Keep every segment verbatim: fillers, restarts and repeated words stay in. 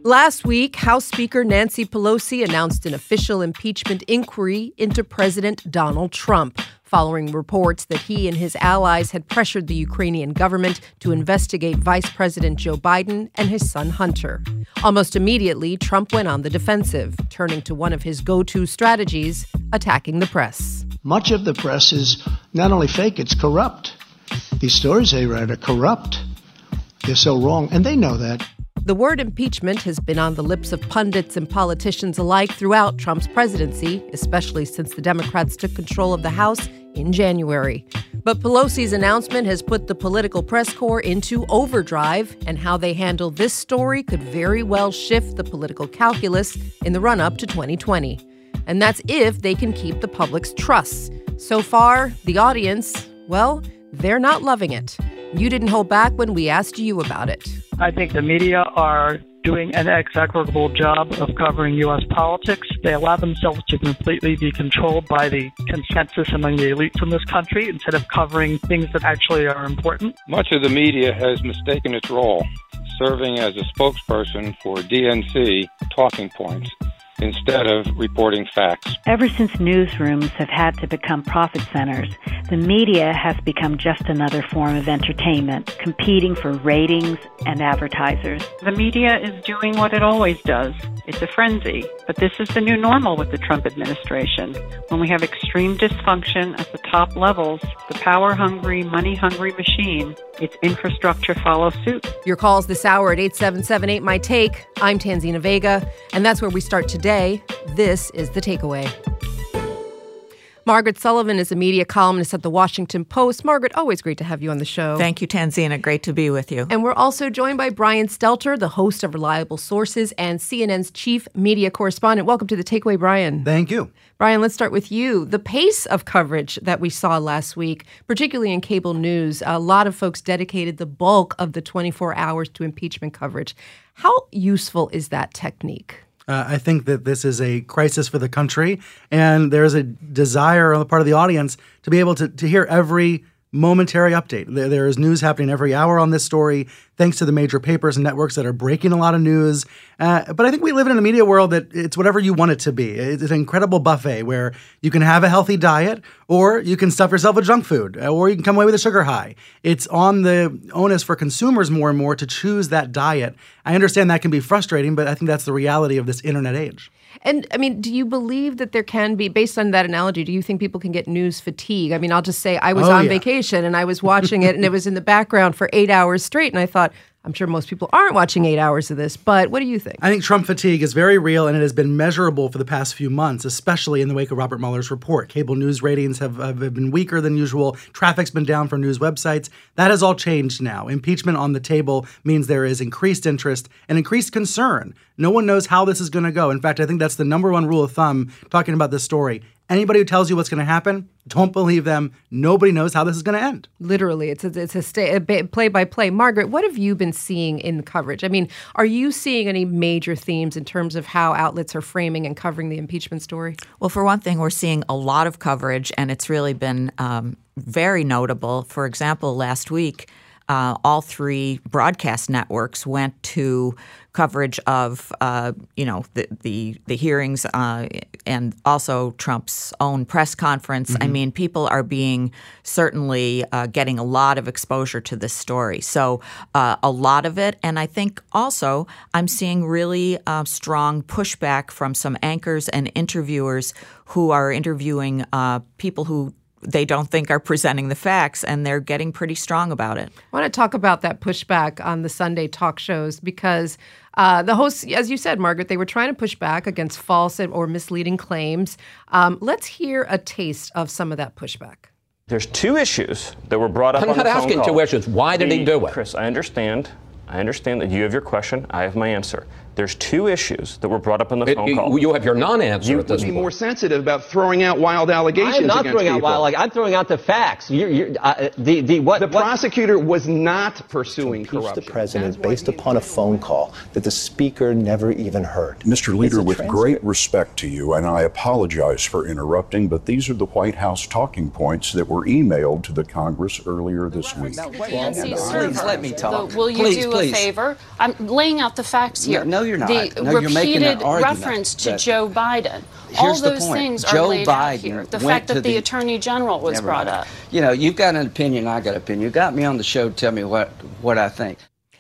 Last week, House Speaker Nancy Pelosi announced an official impeachment inquiry into President Donald Trump, following reports that he and his allies had pressured the Ukrainian government to investigate Vice President Joe Biden and his son Hunter. Almost immediately, Trump went on the defensive, turning to one of his go-to strategies, attacking the press. Much of the press is not only fake, it's corrupt. These stories they write are corrupt. They're so wrong, and they know that. The word impeachment has been on the lips of pundits and politicians alike throughout Trump's presidency, especially since the Democrats took control of the House in January. But Pelosi's announcement has put the political press corps into overdrive, and how they handle this story could very well shift the political calculus in the run-up to twenty twenty. And that's if they can keep the public's trust. So far, the audience, well, they're not loving it. You didn't hold back when we asked you about it. I think the media are doing an execrable job of covering U S politics. They allow themselves to completely be controlled by the consensus among the elites in this country instead of covering things that actually are important. Much of the media has mistaken its role, serving as a spokesperson for D N C talking points instead of reporting facts. Ever since newsrooms have had to become profit centers, the media has become just another form of entertainment, competing for ratings and advertisers. The media is doing what it always does. It's a frenzy. But this is the new normal with the Trump administration. When we have extreme dysfunction at the top levels, the power-hungry, money-hungry machine, its infrastructure follows suit. Your calls this hour at eight seven seven eight, M Y T A K E. I'm Tanzina Vega, and that's where we start today. This is The Takeaway. Margaret Sullivan is a media columnist at The Washington Post. Margaret, always great to have you on the show. Thank you, Tanzina. Great to be with you. And we're also joined by Brian Stelter, the host of Reliable Sources and C N N's chief media correspondent. Welcome to The Takeaway, Brian. Thank you. Brian, let's start with you. The pace of coverage that we saw last week, particularly in cable news, a lot of folks dedicated the bulk of the twenty-four hours to impeachment coverage. How useful is that technique? Uh, I think that this is a crisis for the country, and there's a desire on the part of the audience to be able to, to hear every momentary update. There, there is news happening every hour on this story, thanks to the major papers and networks that are breaking a lot of news. Uh, but I think we live in a media world that it's whatever you want it to be. It's an incredible buffet where you can have a healthy diet, or you can stuff yourself with junk food, or you can come away with a sugar high. It's on the onus for consumers more and more to choose that diet. I understand that can be frustrating, but I think that's the reality of this internet age. And, I mean, do you believe that there can be, based on that analogy, do you think people can get news fatigue? I mean, I'll just say I was oh, on yeah. vacation and I was watching it and it was in the background for eight hours straight. And I thought, I'm sure most people aren't watching eight hours of this, but what do you think? I think Trump fatigue is very real, and it has been measurable for the past few months, especially in the wake of Robert Mueller's report. Cable news ratings have, have been weaker than usual. Traffic's been down for news websites. That has all changed now. Impeachment on the table means there is increased interest and increased concern. No one knows how this is going to go. In fact, I think that's the number one rule of thumb talking about this story. Anybody who tells you what's going to happen, don't believe them. Nobody knows how this is going to end. Literally, it's a, it's a, stay, a play-by-play. Margaret, what have you been seeing in the coverage? I mean, are you seeing any major themes in terms of how outlets are framing and covering the impeachment story? Well, for one thing, we're seeing a lot of coverage, and it's really been um, very notable. For example, last week, Uh, all three broadcast networks went to coverage of, uh, you know, the the, the hearings uh, and also Trump's own press conference. Mm-hmm. I mean, people are being certainly uh, getting a lot of exposure to this story. So uh, a lot of it. And I think also I'm seeing really uh, strong pushback from some anchors and interviewers who are interviewing uh, people who they don't think are presenting the facts, and they're getting pretty strong about it. I want to talk about that pushback on the Sunday talk shows because uh, the hosts, as you said, Margaret, they were trying to push back against false or misleading claims. Um, let's hear a taste of some of that pushback. There's two issues that were brought up I'm on the not phone asking call. two issues. Why did the, he do it? Chris, I understand. I understand that you have your question. I have my answer. There's two issues that were brought up on the It, phone call. You have your non-answer You at this Be point. more sensitive about throwing out wild allegations. I'm not against throwing out people. wild. Like, I'm throwing out the facts. You're, you're, uh, the the what the what, prosecutor was not pursuing to impeach corruption. the president based upon a phone call that the speaker never even heard. Mister Leader, with transcript. great respect to you, and I apologize for interrupting, but these are the White House talking points that were emailed to the Congress earlier this week. Please let me talk. Will you please, do please. a favor? I'm laying out the facts here. No, No, you're not. The no, you're making an repeated argument reference to that- Joe Biden. Here's All the those point. things Joe are laid Biden out here. The went fact to that the, the- Attorney General was Never brought mind. up. You know, you've got an opinion, I got an opinion. You got me on the show to tell me what, what I think.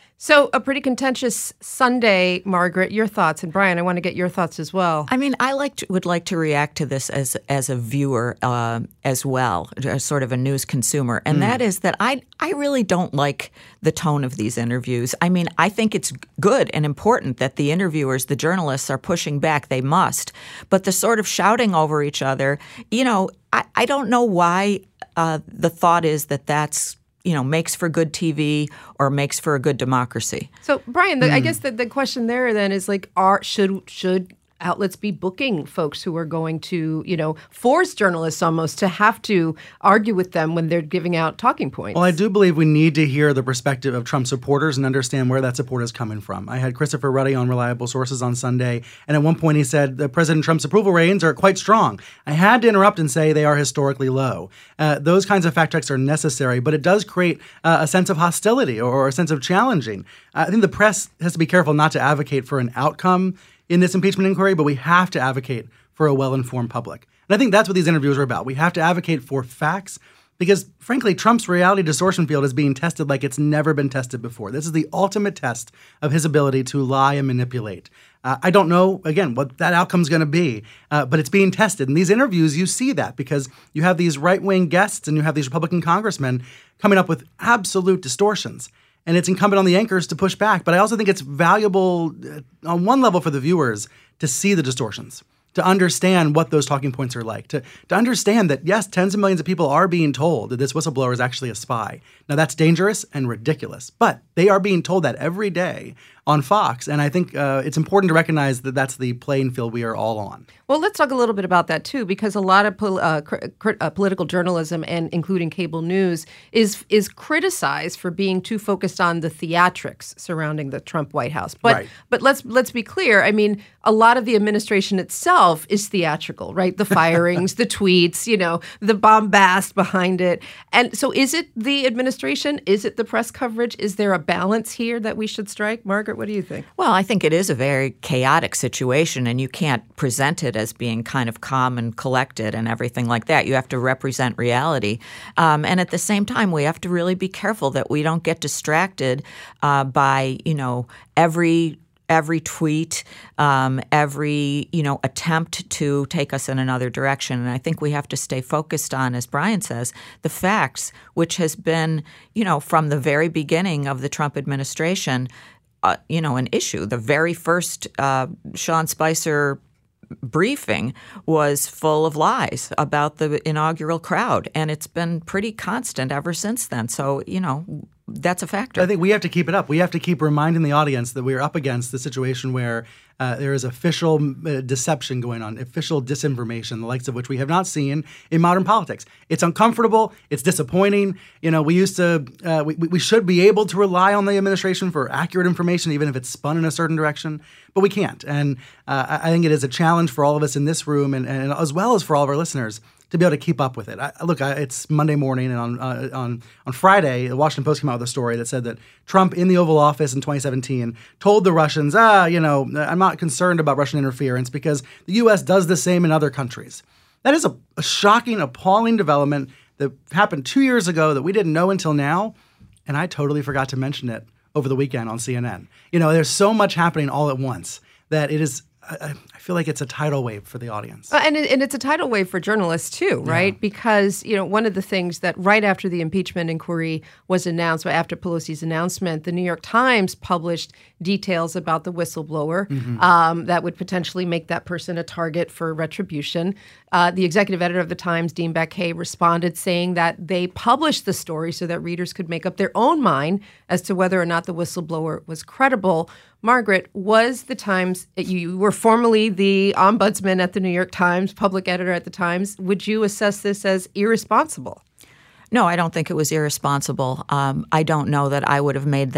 So a pretty contentious Sunday, Margaret. Your thoughts, and Brian, I want to get your thoughts as well. I mean, I like to, would like to react to this as as a viewer uh, as well, as sort of a news consumer, and mm. that is that I I really don't like the tone of these interviews. I mean, I think it's good and important that the interviewers, the journalists, are pushing back. They must, but the sort of shouting over each other, you know, I, I don't know why uh, the thought is that that's you know, makes for good T V or makes for a good democracy. So, Brian, the, mm. I guess the, the question there then is like, are should should outlets be booking folks who are going to, you know, force journalists almost to have to argue with them when they're giving out talking points? Well, I do believe we need to hear the perspective of Trump supporters and understand where that support is coming from. I had Christopher Ruddy on Reliable Sources on Sunday, and at one point he said that President Trump's approval ratings are quite strong. I had to interrupt and say they are historically low. Uh, those kinds of fact checks are necessary, but it does create uh, a sense of hostility or, or a sense of challenging. Uh, I think the press has to be careful not to advocate for an outcome in this impeachment inquiry, but we have to advocate for a well-informed public. And I think that's what these interviews are about. We have to advocate for facts because, frankly, Trump's reality distortion field is being tested like it's never been tested before. This is the ultimate test of his ability to lie and manipulate. Uh, I don't know, again, what that outcome's going to be, uh, but it's being tested. In these interviews, you see that because you have these right-wing guests and you have these Republican congressmen coming up with absolute distortions. And it's incumbent on the anchors to push back. But I also think it's valuable uh, on one level for the viewers to see the distortions, to understand what those talking points are like, to, to understand that, yes, tens of millions of people are being told that this whistleblower is actually a spy. Now, that's dangerous and ridiculous, but they are being told that every day on Fox. And I think uh, it's important to recognize that that's the playing field we are all on. Well, let's talk a little bit about that, too, because a lot of pol- uh, cr- cr- uh, political journalism, and including cable news, is is criticized for being too focused on the theatrics surrounding the Trump White House. But right. but let's let's be clear. I mean, a lot of the administration itself is theatrical, right? The firings, the tweets, you know, the bombast behind it. And so is it the administration? Is it the press coverage? Is there a balance here that we should strike? Margaret, what do you think? Well, I think it is a very chaotic situation, and you can't present it as being kind of calm and collected and everything like that. You have to represent reality. Um, and at the same time, we have to really be careful that we don't get distracted uh, by, you know, every every tweet, um, every, you know, attempt to take us in another direction. And I think we have to stay focused on, as Brian says, the facts, which has been, you know, from the very beginning of the Trump administration, uh, you know, an issue. The very first uh, Sean Spicer briefing was full of lies about the inaugural crowd, and it's been pretty constant ever since then. So, you know, that's a factor. I think we have to keep it up. We have to keep reminding the audience that we're up against the situation where uh, there is official uh, deception going on, official disinformation, the likes of which we have not seen in modern politics. It's uncomfortable. It's disappointing. You know, we used to, uh, we, we should be able to rely on the administration for accurate information, even if it's spun in a certain direction, but we can't. And uh, I think it is a challenge for all of us in this room, and, and as well as for all of our listeners, to be able to keep up with it. I, look, I, it's Monday morning, and on uh, on on Friday, the Washington Post came out with a story that said that Trump, in the Oval Office in twenty seventeen, told the Russians, ah, you know, I'm not concerned about Russian interference because the U S does the same in other countries. That is a, a shocking, appalling development that happened two years ago that we didn't know until now, and I totally forgot to mention it over the weekend on C N N. You know, there's so much happening all at once that it is I, I feel like it's a tidal wave for the audience. Uh, and, it, and it's a tidal wave for journalists, too, right? Yeah. Because, you know, one of the things that right after the impeachment inquiry was announced, after Pelosi's announcement, the New York Times published details about the whistleblower mm-hmm. um, that would potentially make that person a target for retribution. Uh, the executive editor of the Times, Dean Baquet, responded saying that they published the story so that readers could make up their own mind as to whether or not the whistleblower was credible. Margaret, was the Times, you were formerly the ombudsman at the New York Times, public editor at the Times. Would you assess this as irresponsible? No, I don't think it was irresponsible. Um, I don't know that I would have made that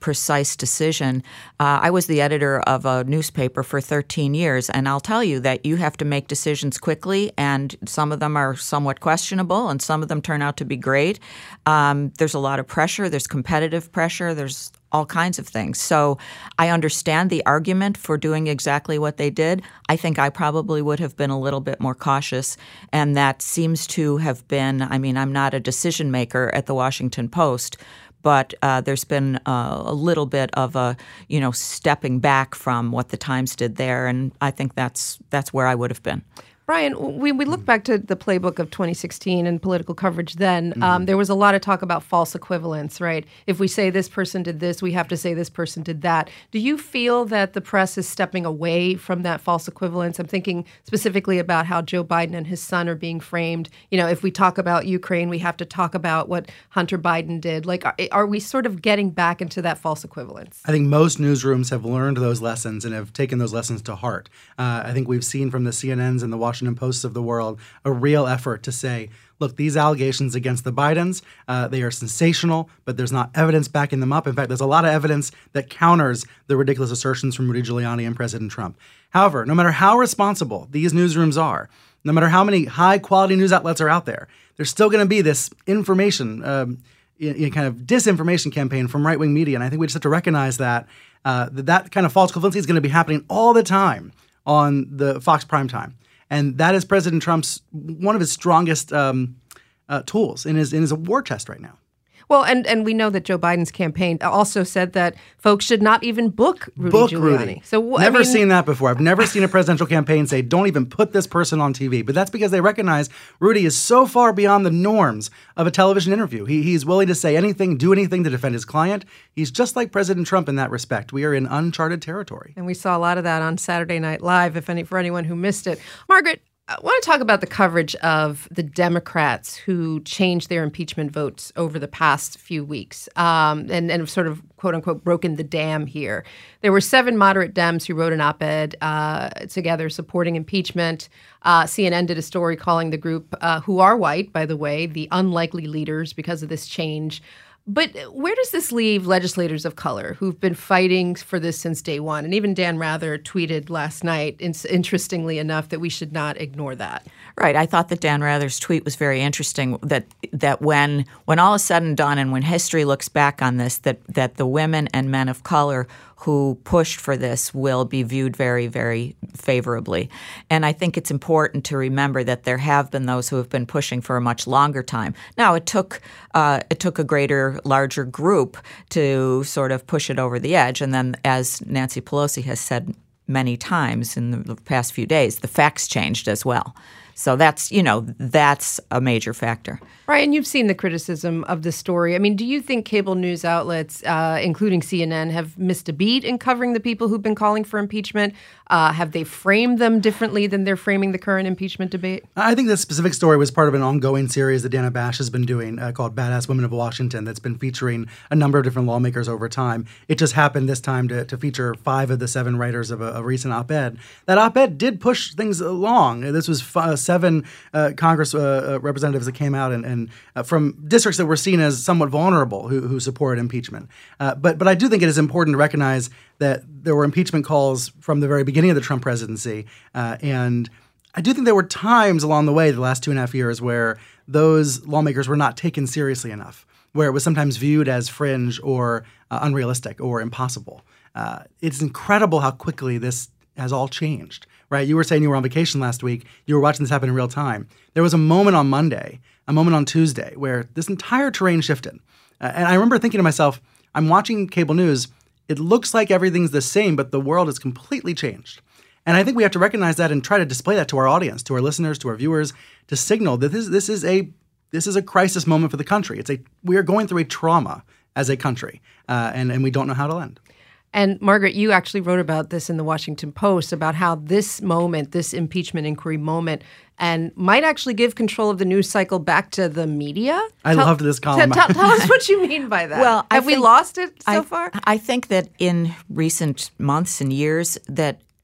precise decision. Uh, I was the editor of a newspaper for thirteen years, and I'll tell you that you have to make decisions quickly, and some of them are somewhat questionable, and some of them turn out to be great. Um, there's a lot of pressure. There's competitive pressure. There's all kinds of things. So I understand the argument for doing exactly what they did. I think I probably would have been a little bit more cautious, and that seems to have been, I mean, I'm not a decision maker at the Washington Post, but uh, there's been uh, a little bit of a, you know, stepping back from what the Times did there, and I think that's that's where I would have been. Brian, we, we look back to the playbook of twenty sixteen and political coverage then. Mm-hmm. Um, there was a lot of talk about false equivalence, right? If we say this person did this, we have to say this person did that. Do you feel that the press is stepping away from that false equivalence? I'm thinking specifically about how Joe Biden and his son are being framed. You know, if we talk about Ukraine, we have to talk about what Hunter Biden did. Like, are, are we sort of getting back into that false equivalence? I think most newsrooms have learned those lessons and have taken those lessons to heart. Uh, I think we've seen from the C N Ns and the Washington Posts of the world a real effort to say, look, these allegations against the Bidens, uh, they are sensational, but there's not evidence backing them up. In fact, there's a lot of evidence that counters the ridiculous assertions from Rudy Giuliani and President Trump. However, no matter how responsible these newsrooms are, no matter how many high-quality news outlets are out there, there's still going to be this information, um, in, in kind of disinformation campaign from right-wing media. And I think we just have to recognize that uh, that, that kind of false equivalency is going to be happening all the time on the Fox primetime. And that is President Trump's one of his strongest um, uh, tools in his in his war chest right now. Well, and, and we know that Joe Biden's campaign also said that folks should not even book Rudy book Giuliani. Rudy. So never I mean, seen that before. I've never seen a presidential campaign say, don't even put this person on T V. But that's because they recognize Rudy is so far beyond the norms of a television interview. He, he's willing to say anything, do anything to defend his client. He's just like President Trump in that respect. We are in uncharted territory. And we saw a lot of that on Saturday Night Live, if any, for anyone who missed it. Margaret, I want to talk about the coverage of the Democrats who changed their impeachment votes over the past few weeks um, and, and have sort of, quote unquote, broken the dam here. There were seven moderate Dems who wrote an op-ed uh, together supporting impeachment. Uh, C N N did a story calling the group, uh, who are white, by the way, the unlikely leaders because of this change. But where does this leave legislators of color who've been fighting for this since day one? And even Dan Rather tweeted last night, in- interestingly enough, that we should not ignore that. Right. I thought that Dan Rather's tweet was very interesting, that that when when all is said and done and when history looks back on this, that, that the women and men of color who pushed for this will be viewed very, very favorably. And I think it's important to remember that there have been those who have been pushing for a much longer time. Now, it took uh, it took a greater, larger group to sort of push it over the edge. And then, as Nancy Pelosi has said many times in the past few days, the facts changed as well. So that's, you know, that's a major factor. Brian, you've seen the criticism of the story. I mean, do you think cable news outlets, uh, including C N N, have missed a beat in covering the people who've been calling for impeachment? Uh, have they framed them differently than they're framing the current impeachment debate? I think this specific story was part of an ongoing series that Dana Bash has been doing uh, called Badass Women of Washington that's been featuring a number of different lawmakers over time. It just happened this time to, to feature five of the seven writers of a, a recent op-ed. That op-ed did push things along. This was f- seven uh, Congress uh, representatives that came out and, and uh, from districts that were seen as somewhat vulnerable who, who supported impeachment. Uh, but but I do think it is important to recognize that there were impeachment calls from the very beginning of the Trump presidency. Uh, and I do think there were times along the way, the last two and a half years, where those lawmakers were not taken seriously enough, where it was sometimes viewed as fringe or uh, unrealistic or impossible. Uh, it's incredible how quickly this has all changed, right? You were saying you were on vacation last week. You were watching this happen in real time. There was a moment on Monday, a moment on Tuesday, where this entire terrain shifted. Uh, and I remember thinking to myself, I'm watching cable news. It looks like everything's the same, but the world has completely changed. And I think we have to recognize that and try to display that to our audience, to our listeners, to our viewers, to signal that this, this is a this is a crisis moment for the country. It's a we are going through a trauma as a country, uh, and, and we don't know how to end. And Margaret, you actually wrote about this in the Washington Post, about how this moment, this impeachment inquiry moment, and might actually give control of the news cycle back to the media. I tell, loved this column. T- tell, tell us what you mean by that. Well, have I we think, lost it so I, far? I think that in recent months and years that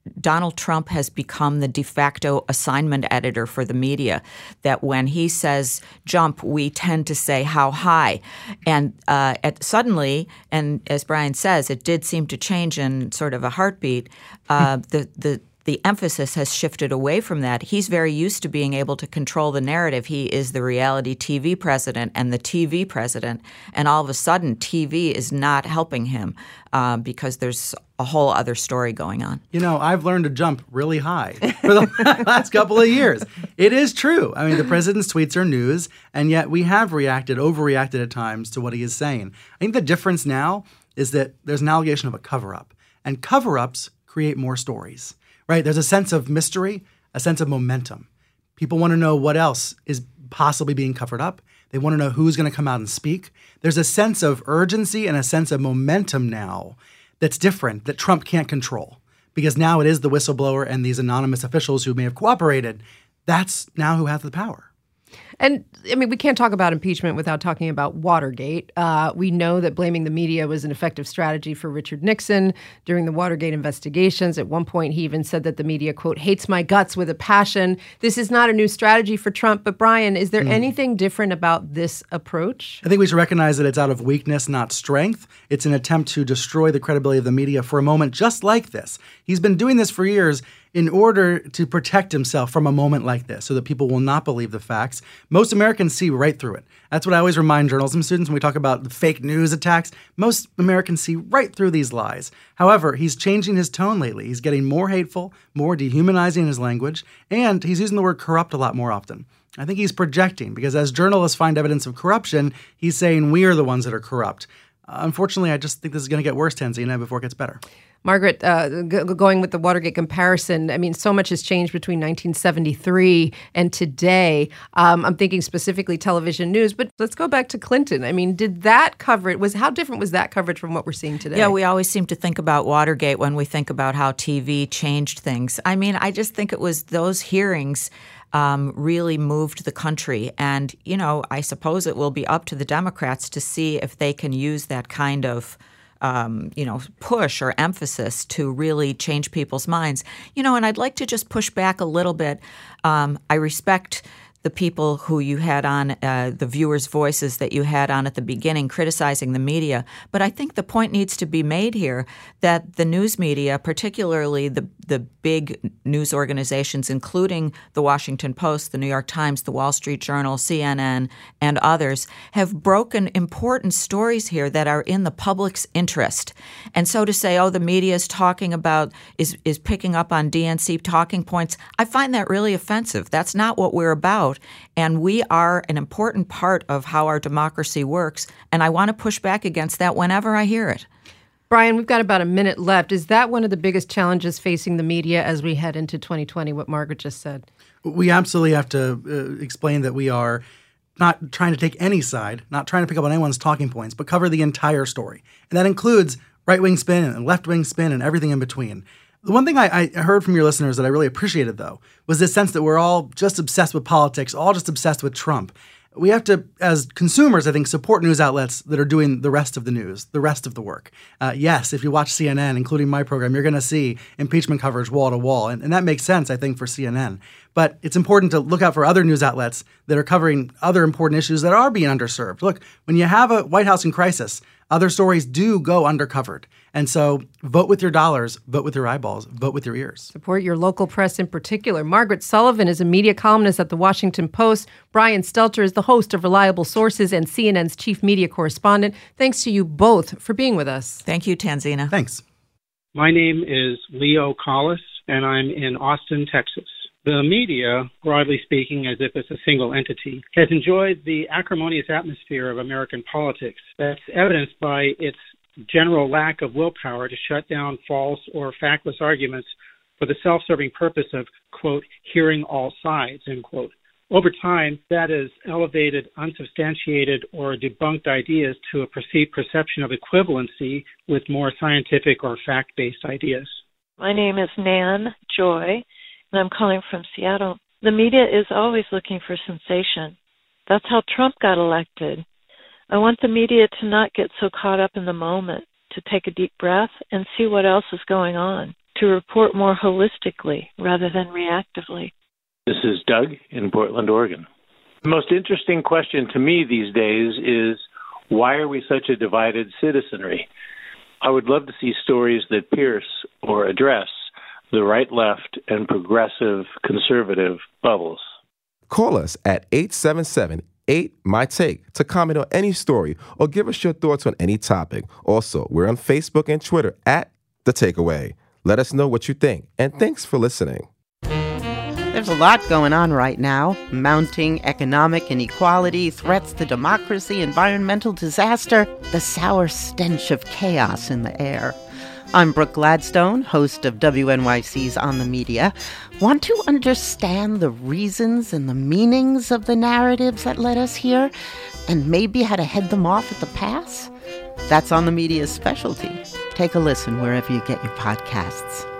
Donald Trump has become the de facto assignment editor for the media, that when he says jump, we tend to say how high. And uh, at, suddenly, and as Brian says, it did seem to change in sort of a heartbeat, uh, the, the The emphasis has shifted away from that. He's very used to being able to control the narrative. He is the reality T V president and the T V president. And all of a sudden, T V is not helping him uh, because there's a whole other story going on. You know, I've learned to jump really high for the last couple of years. It is true. I mean, the president's tweets are news, and yet we have reacted, overreacted at times to what he is saying. I think the difference now is that there's an allegation of a cover-up, and cover-ups create more stories. Right? There's a sense of mystery, a sense of momentum. People want to know what else is possibly being covered up. They want to know who's going to come out and speak. There's a sense of urgency and a sense of momentum now that's different, that Trump can't control. Because now it is the whistleblower and these anonymous officials who may have cooperated. That's now who has the power. And, I mean, we can't talk about impeachment without talking about Watergate. Uh, we know that blaming the media was an effective strategy for Richard Nixon during the Watergate investigations. At one point, he even said that the media, quote, hates my guts with a passion. This is not a new strategy for Trump. But, Brian, is there mm. anything different about this approach? I think we should recognize that it's out of weakness, not strength. It's an attempt to destroy the credibility of the media for a moment just like this. He's been doing this for years in order to protect himself from a moment like this so that people will not believe the facts. Most Americans see right through it. That's what I always remind journalism students when we talk about the fake news attacks. Most Americans see right through these lies. However, he's changing his tone lately. He's getting more hateful, more dehumanizing in his language, and he's using the word corrupt a lot more often. I think he's projecting because as journalists find evidence of corruption, he's saying we are the ones that are corrupt. Uh, unfortunately, I just think this is going to get worse, Tanzina, before it gets better. Margaret, uh, g- going with the Watergate comparison, I mean, so much has changed between nineteen seventy-three and today. Um, I'm thinking specifically television news, but let's go back to Clinton. I mean, did that coverage, was how different was that coverage from what we're seeing today? Yeah, we always seem to think about Watergate when we think about how T V changed things. I mean, I just think it was those hearings Um, really moved the country. And, you know, I suppose it will be up to the Democrats to see if they can use that kind of, um, you know, push or emphasis to really change people's minds. You know, and I'd like to just push back a little bit. Um, I respect the people who you had on, uh, the viewers' voices that you had on at the beginning criticizing the media. But I think the point needs to be made here that the news media, particularly the, the big news organizations, including the Washington Post, the New York Times, the Wall Street Journal, C N N, and others, have broken important stories here that are in the public's interest. And so to say, oh, the media is talking about, is, is picking up on D N C talking points, I find that really offensive. That's not what we're about. And we are an important part of how our democracy works. And I want to push back against that whenever I hear it. Brian, we've got about a minute left. Is that one of the biggest challenges facing the media as we head into twenty twenty, what Margaret just said? We absolutely have to uh, explain that we are not trying to take any side, not trying to pick up on anyone's talking points, but cover the entire story. And that includes right-wing spin and left-wing spin and everything in between. The one thing I, I heard from your listeners that I really appreciated, though, was this sense that we're all just obsessed with politics, all just obsessed with Trump. We have to, as consumers, I think, support news outlets that are doing the rest of the news, the rest of the work. Uh, yes, if you watch C N N, including my program, you're going to see impeachment coverage wall to wall. And, and that makes sense, I think, for C N N. But it's important to look out for other news outlets that are covering other important issues that are being underserved. Look, when you have a White House in crisis, other stories do go undercovered. And so vote with your dollars, vote with your eyeballs, vote with your ears. Support your local press in particular. Margaret Sullivan is a media columnist at The Washington Post. Brian Stelter is the host of Reliable Sources and C N N's chief media correspondent. Thanks to you both for being with us. Thank you, Tanzina. Thanks. My name is Leo Collis, and I'm in Austin, Texas. The media, broadly speaking, as if it's a single entity, has enjoyed the acrimonious atmosphere of American politics. That's evidenced by its general lack of willpower to shut down false or factless arguments for the self-serving purpose of, quote, hearing all sides, end quote. Over time, that has elevated unsubstantiated or debunked ideas to a perceived perception of equivalency with more scientific or fact-based ideas. My name is Nan Joy, and I'm calling from Seattle. The media is always looking for sensation. That's how Trump got elected. I want the media to not get so caught up in the moment, to take a deep breath and see what else is going on. to report more holistically rather than reactively. This is Doug in Portland, Oregon. The most interesting question to me these days is, why are we such a divided citizenry? I would love to see stories that pierce or address the right, left, and progressive conservative bubbles. Call us at eight seven seven, eight, M Y, T A K E to comment on any story or give us your thoughts on any topic. Also, we're on Facebook and Twitter at The Takeaway. Let us know what you think, and thanks for listening. There's a lot going on right now. Mounting economic inequality, threats to democracy, environmental disaster, the sour stench of chaos in the air. I'm Brooke Gladstone, host of W N Y C's On the Media. Want to understand the reasons and the meanings of the narratives that led us here, and maybe how to head them off at the pass? That's On the Media's specialty. Take a listen wherever you get your podcasts.